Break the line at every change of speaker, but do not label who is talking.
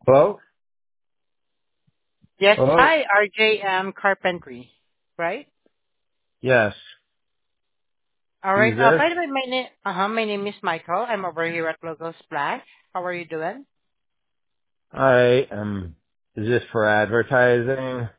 Hello?
Yes.
Hello?
Hi, RJM Carpentry, right?
Yes.
All right.
Who's this?
By the way, my name is Michael. I'm over here at Logo Splash. How are you doing?
Is this for advertising?